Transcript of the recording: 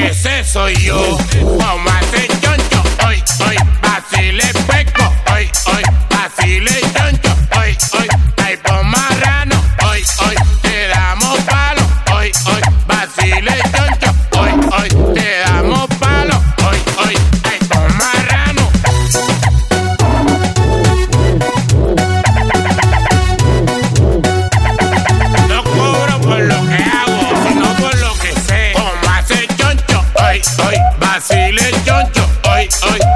ese soy yo. Como hace choncho, hoy, hoy, vacile peco, hoy, hoy, vacile choncho, hoy, hoy, ay por marrano, hoy, hoy, te damos palo, hoy, hoy, vacile choncho, hoy, hoy, te damos palo, hoy, hoy, ay por marrano. No cobro por lo que hago, sino por lo que sé. Como hace choncho, hoy, hoy, vacile choncho, hoy, hoy.